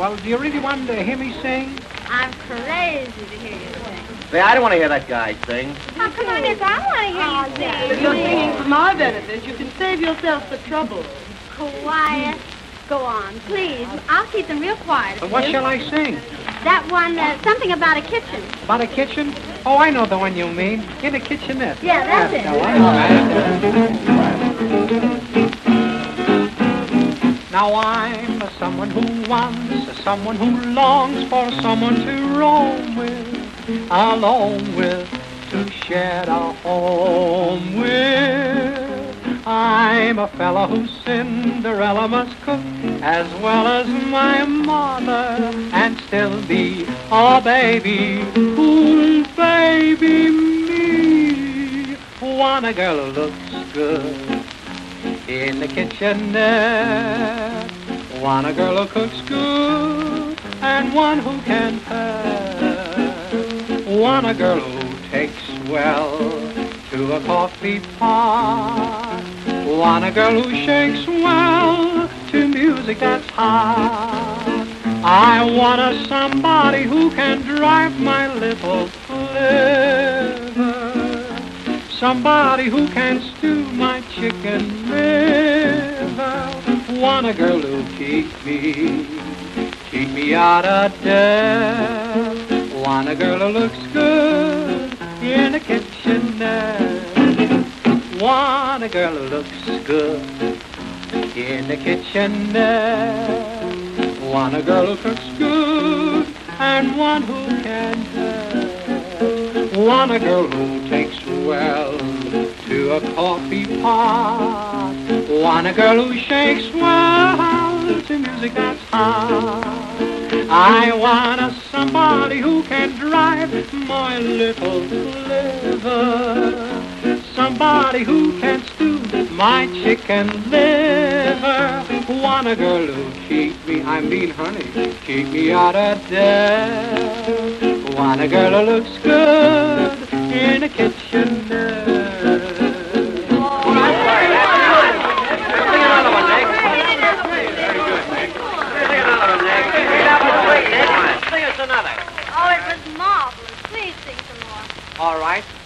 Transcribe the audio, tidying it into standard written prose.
Well, do you really want to hear me sing? I'm crazy to hear you sing. Say, I don't want to hear that guy sing. Oh, come on, Miss, I want to hear you sing. If you're singing for my benefit, you can save yourself the trouble. Quiet. Go on, please. I'll keep them real quiet. But what shall I sing? That one, something about a kitchen. About a kitchen? Oh, I know the one you mean. In a kitchenette. Yeah, that's it. No, now I'm someone who wants, someone who longs for someone to roam with, alone with, to share a home with. I'm a fella whose Cinderella must cook as well as my mother, and still be a baby who'll baby me. Want a girl who looks good in the kitchenette, want a girl who cooks good, and one who can pet, want a girl who takes well to a coffee pot, want a girl who shakes well to music that's hot. I want somebody who can drive my little flivver, somebody who can stew my chicken liver, want a girl who'll keep me out of debt, want a girl who looks good in a kitchenette, want a girl who looks good in the kitchenette, want a girl who cooks good and one who can tell, want a girl who takes well to a coffee pot, want a girl who shakes well to music that's hot. I want somebody who can drive my little liver, somebody who can stew my chicken liver, want a girl who'll keep me, I mean honey, keep me out of debt, want a girl who looks good in a kitchenette. Oh, it was marvelous. Please sing some more. All right.